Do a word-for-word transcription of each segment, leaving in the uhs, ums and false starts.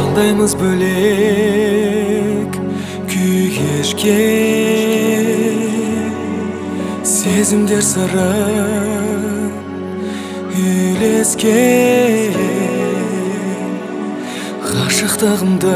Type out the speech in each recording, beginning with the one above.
Қандаймыз бөлек күй кешкен, сезімдер сыры үйлескен. Ғашықтығымды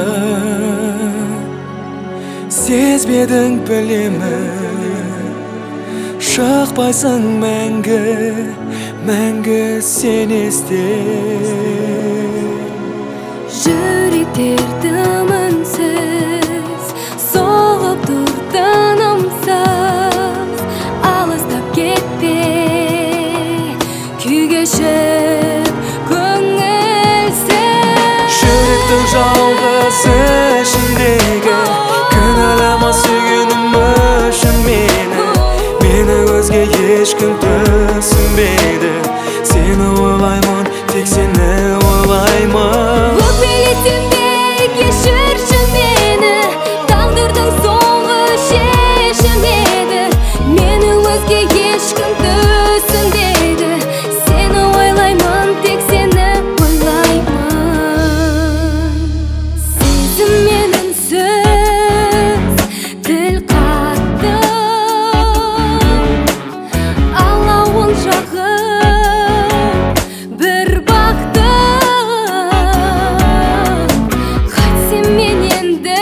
сезбедің білемін, шықпайсың мәңгі, мәңгі сен естен. Жүректерді мінсіз соғып тұр тынымсыз, алыстап кетпе күй кешіп көңілсіз. Жүректің жалғыз ішіндегі кінәлама сүйгенім үшін мені, мені өзге ешкім түсінбейді. Сені ойлаймын, тек сені ойлаймын. Өкпелесем де кешірші мені, тағдырдың соңғы шешімі еді. Мені өзге ешкім түсінбейді. Сені ойлаймын, тек сені ойлаймын. Сезіммен үнсіз тіл қаттым, алауын жағып бір бақтым. Қайтсем мен енді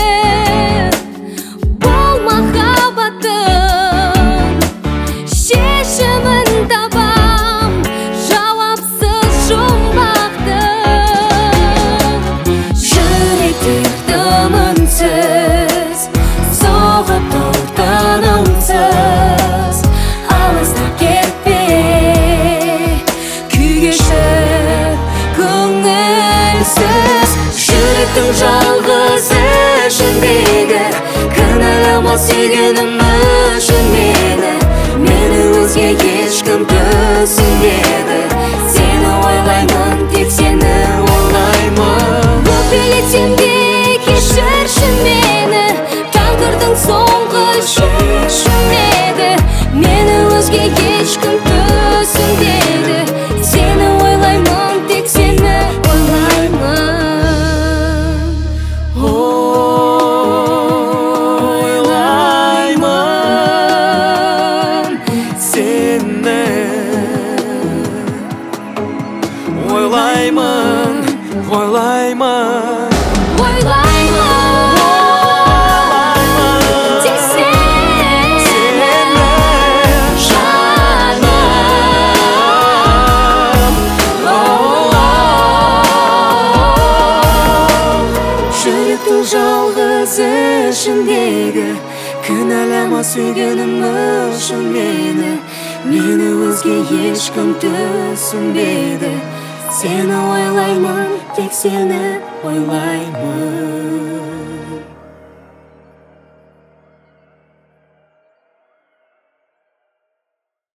бұл махаббаттың шешімін табам, жауапсыз жұмбақтың. Жүректерді үнсіз соғып тұр тынымсыз, алыстап кетпе күй кешіп көңілсіз. Жүректің жалғыз ішіндегі кінәлама сүйгенім үшін мені, мені өзге ешкім түсінбеді. Сені ойлаймын, тек сені ойлаймын. Өкпелесем де кешірші мені, тағдырдың соңғы шешімі еді. Мені өзге ешкім түсінбеді. Сені ойлаймын, тек сені ойлаймын. Ойлаймын сені, ойлаймын, ойлаймын. Ойлаймын, тек сені, жаным. Жүректің жалғыз ішіндегі кінәлама сүйгенім үшін мені, мені өзге ешкім түсінбейді. Сені ойлаймын, тек сені ойлаймын.